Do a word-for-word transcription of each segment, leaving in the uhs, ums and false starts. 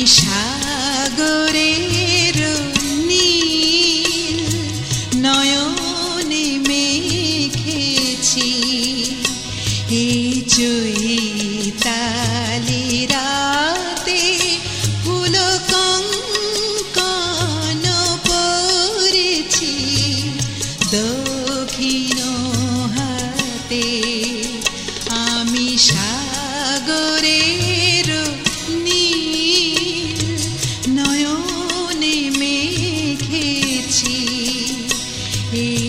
সাগরের নীল নয়নে মেখেছি এই চৈতালি রাতে ফুল কঙ্কন পরেছি দক্ষিণ হাতে আমি সাগরের নীল নয়নে মেখেছি এই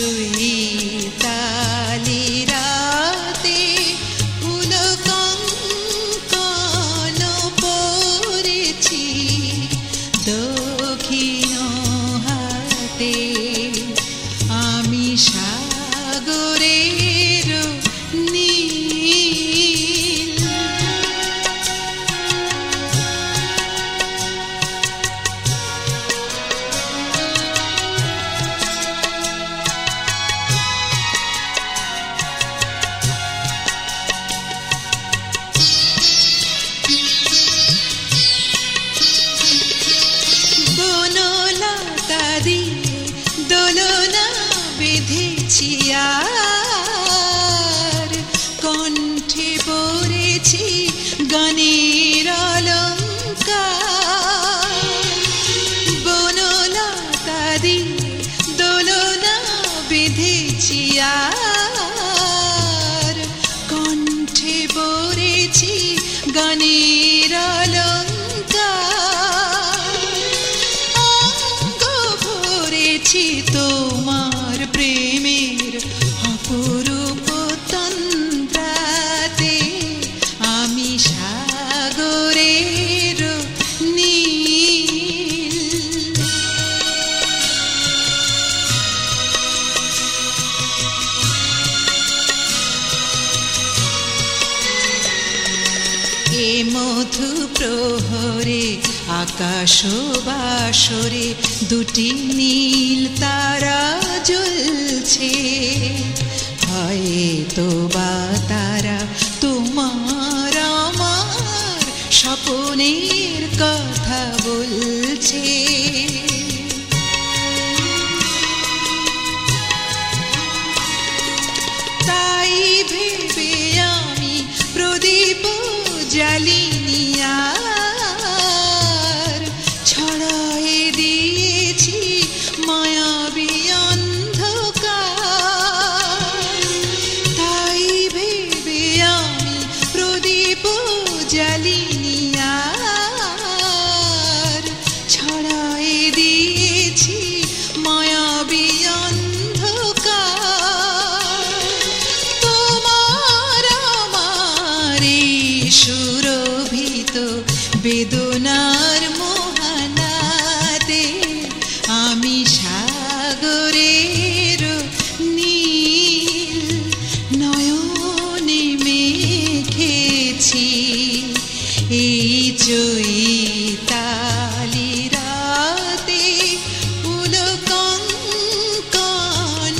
চৈতালি রাতে ফুল কঙ্কন পরেছি দক্ষিণ হাতে আমি সাগরের নীল। বনলতা দিয়ে দোলনা বেঁধেছি আর কণ্ঠে পড়েছি গানের অলংকার। বনলতা দিয়ে দোলনা বেঁধেছি আর কণ্ঠে পড়েছি গানের অলংকার। অঙ্গ ভরেছি তোমার প্রেমের অপরূপ তন্দ্রাতে আমি সাগরের নীল। এ মধু প্রহরে আকাশ বাসরে দুটি নীল তারা জ্বলছে হয়তো বা তারা তোমার আমার স্বপ্নের কথা বলছে। তাই ভেবে আমি প্রদীপ জ্বালিনি আর ছড়ায়ে দিয়েছি মায়াবী অন্ধকার। তাই ভেবে আমি প্রদীপ জ্বালিনি আর ছড়ায়ে দিয়েছি মায়াবী অন্ধকার। তোমার আমার এই সুরভিত বেদনার মোহনাতে আমি সাগরের নীল নয়নে মেখেছি এই চৈতালি রাতে ফুল কঙ্কন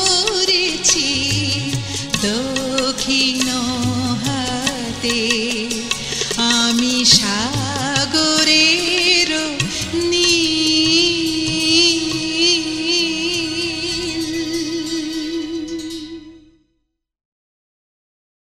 পরেছি দক্ষিণ হাতে।